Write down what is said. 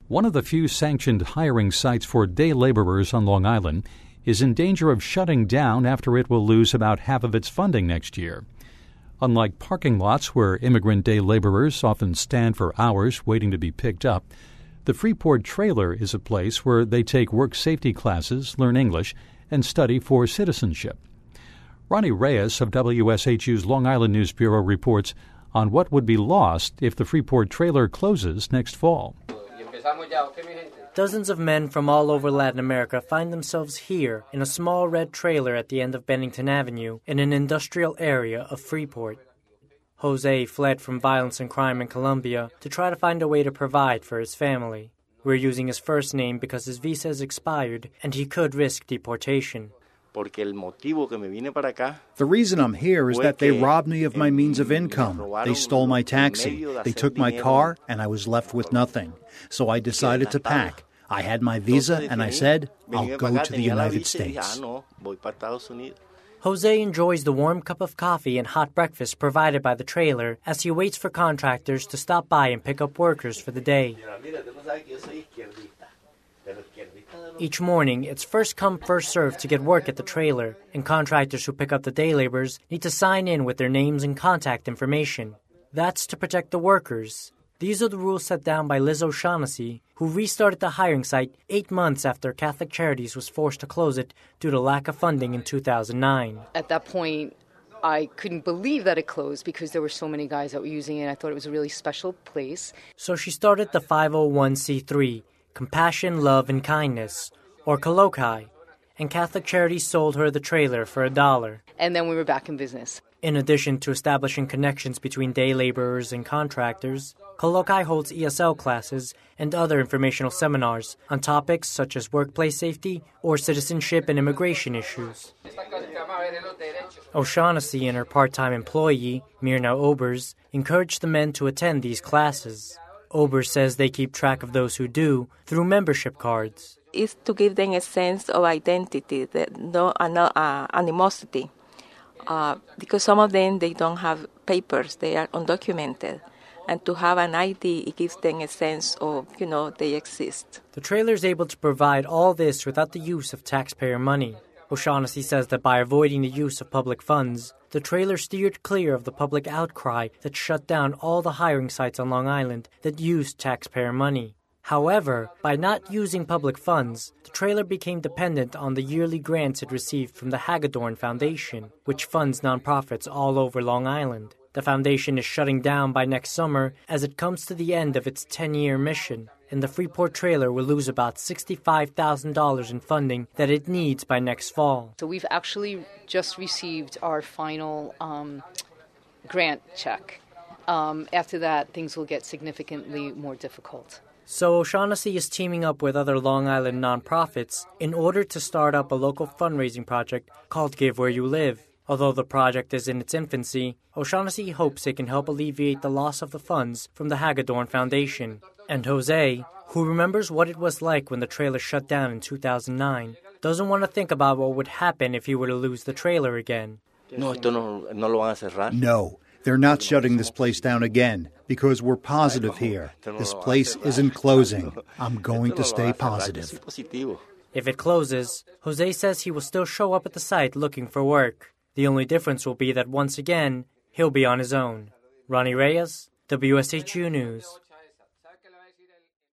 One of the few sanctioned hiring sites for day laborers on Long Island is in danger of shutting down after it will lose about half of its funding next year. Unlike parking lots where immigrant day laborers often stand for hours waiting to be picked up, the Freeport trailer is a place where they take work safety classes, learn English, and study for citizenship. Ronnie Reyes of WSHU's Long Island News Bureau reports on what would be lost if the Freeport trailer closes next fall. Dozens of men from all over Latin America find themselves here in a small red trailer at the end of Bennington Avenue in an industrial area of Freeport. Jose fled from violence and crime in Colombia to try to find a way to provide for his family. We're using his first name because his visa has expired and he could risk deportation. The reason I'm here is that they robbed me of my means of income. They stole my taxi. They took my car, and I was left with nothing. So I decided to pack. I had my visa, and I said, I'll go to the United States. Jose enjoys the warm cup of coffee and hot breakfast provided by the trailer as he waits for contractors to stop by and pick up workers for the day. Each morning, it's first come, first served to get work at the trailer, and contractors who pick up the day laborers need to sign in with their names and contact information. That's to protect the workers. These are the rules set down by Liz O'Shaughnessy, who restarted the hiring site 8 months after Catholic Charities was forced to close it due to lack of funding in 2009. At that point, I couldn't believe that it closed because there were so many guys that were using it. I thought it was a really special place. So she started the 501c3, Compassion, Love, and Kindness, or Colochi, and Catholic Charities sold her the trailer for $1. And then we were back in business. In addition to establishing connections between day laborers and contractors, Colochi holds ESL classes and other informational seminars on topics such as workplace safety or citizenship and immigration issues. O'Shaughnessy and her part-time employee, Myrna Obers, encouraged the men to attend these classes. Obers says they keep track of those who do through membership cards. It's to give them a sense of identity, no animosity. Because some of them, they don't have papers, they are undocumented. And to have an ID, it gives them a sense of, they exist. The trailer is able to provide all this without the use of taxpayer money. O'Shaughnessy says that by avoiding the use of public funds, the trailer steered clear of the public outcry that shut down all the hiring sites on Long Island that used taxpayer money. However, by not using public funds, the trailer became dependent on the yearly grants it received from the Hagedorn Foundation, which funds nonprofits all over Long Island. The foundation is shutting down by next summer as it comes to the end of its 10-year mission, and the Freeport trailer will lose about $65,000 in funding that it needs by next fall. So we've actually just received our final grant check. After that, things will get significantly more difficult. So O'Shaughnessy is teaming up with other Long Island nonprofits in order to start up a local fundraising project called Give Where You Live. Although the project is in its infancy, O'Shaughnessy hopes it can help alleviate the loss of the funds from the Hagedorn Foundation. And Jose, who remembers what it was like when the trailer shut down in 2009, doesn't want to think about what would happen if he were to lose the trailer again. No, they're not shutting this place down again because we're positive here. This place isn't closing. I'm going to stay positive. If it closes, Jose says he will still show up at the site looking for work. The only difference will be that once again, he'll be on his own. Ronnie Reyes, WSHU News.